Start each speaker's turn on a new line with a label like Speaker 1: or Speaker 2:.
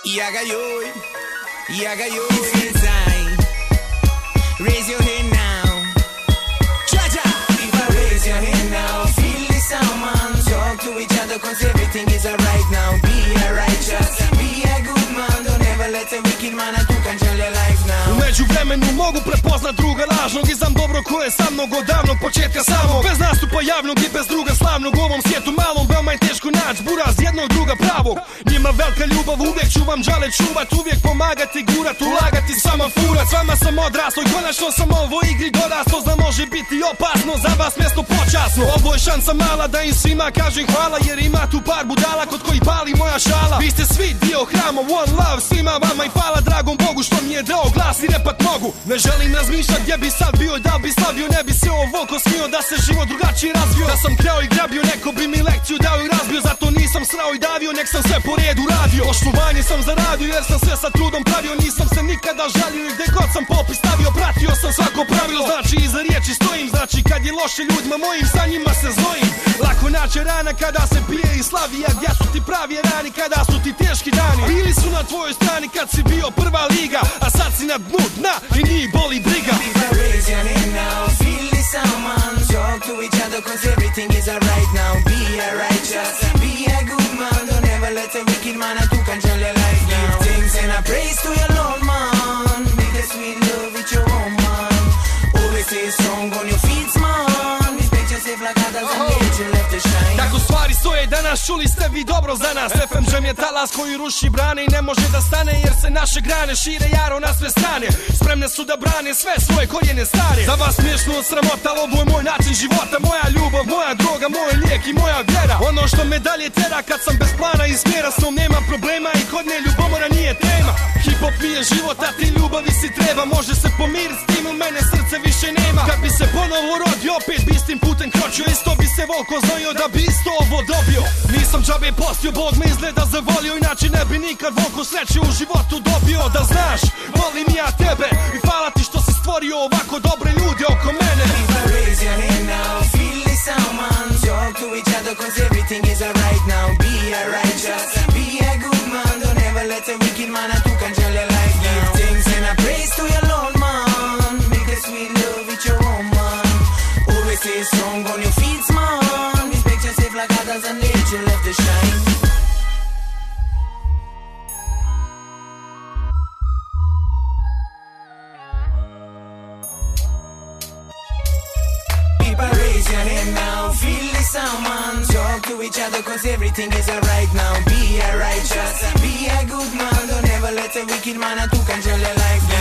Speaker 1: Ja ga joj, inside. Raise your hand now. Cha-cha. If I raise your hand now, feel the sound, man. Talk to each other cause everything is alright now. Be a righteous, be a good man. Don't ever let a wicked man, tu control your life now.
Speaker 2: U međuvremenu mogu prepoznat druga lažnog i znam dobro ko je sa mnog od davnog početka samog. Bez nastupa javnog i bez druga slavnog u ovom svijetu malom veoma je teško naći buraz jednog druga pravog. Njima velika ljubav, uvijek ću vam žale čuvat, uvijek pomagati, gurat, ulagati, sama furat. S vama sam odraslo i konačno sam ovo igri doraslo. Zna može biti opasno, za vas mjesto počasno. Ovo je šansa mala da im svima kažem hvala, jer ima tu par budala kod koji pali moja šala. Vi ste svi dio hrama, one love, svima vama i hvala dragom Bogu što mi je dao glas i repat mogu. Ne želim razmišljat gdje bi sad bio, da bi slavio, ne bi se ovoliko smio da se život drugačije razvio. Da sam kreo i grabio, neko bi mi lekciju dao i razbio, zato nisam srao i davio, nek sam sve po redu radio. Poštovanje sam zaradio jer sam sve sa trudom pravio, nisam se nikada žalio i gdje god sam popis stavio, pratio sam svako pravilo. Znači iza riječi stojim, znači kad je loše ljudima mojim, sa njima se znojim. Lako naće rana kada se pije i slavi, a gdje su ti pravi rani kada su ti teški dani? Bili su na tvojoj strani kad si bio prva liga, a sad si na dnu dna i njih boli briga.
Speaker 1: Raise your hand now, feel the sound, man. Talk to each other cause everything is alright now. Be a righteous, be a good man. Don't ever let a wicked man to control your life now. Give thanks and a praise to your Lord, man. Make a sweet love with your own man. Always stay strong on your feet, man. Respect yourself like others and let you left to shine.
Speaker 2: Tako stvari stoje danas, čuli ste vi dobro za nas. FMŽ je talas koji ruši brane i ne može da stane, jer se naše grane šire jaro na sve strane. Spremne su da brane sve svoje korijene stare. Za vas smiješno od sramota, ovo je moj način života, moja ljubav, moja droga, moj lijek i moja vjera. Ono što me dalje tera kad sam bez plana i smjera, s njom nema problema i kod nje ljubomora nije tema. Hip-hop mi je život, a ti ljubavi si treba. Može se pomirit s tim, u mene srce više nema. Kad bi se ponovo rodio, opet bi s tim putem kročio. Isto bi se volko znojio da bi isto ovo dobio. Nisam džabe postio, Bog me izgleda zavolio, inače ne bi nikad volko sreće u životu dobio. Da znaš, volim ja tebe i hvala ti što si stvorio ovako dobre ljude oko mene.
Speaker 1: Raise your hand now, feel the sound, man. Talk to each other cause everything is alright now. Be a righteous, be a good man. Don't ever let a wicked man to control your life now. Give thanks and a praise to your Lord, man. Make a sweet love with your own man. Always stay strong on your feet, man. Respect yourself like others and let your love to shine. Raise your hand now, feel the sound, man. Talk to each other cause everything is alright now. Be a righteous, be a good man. Don't ever let a wicked man to control your life now.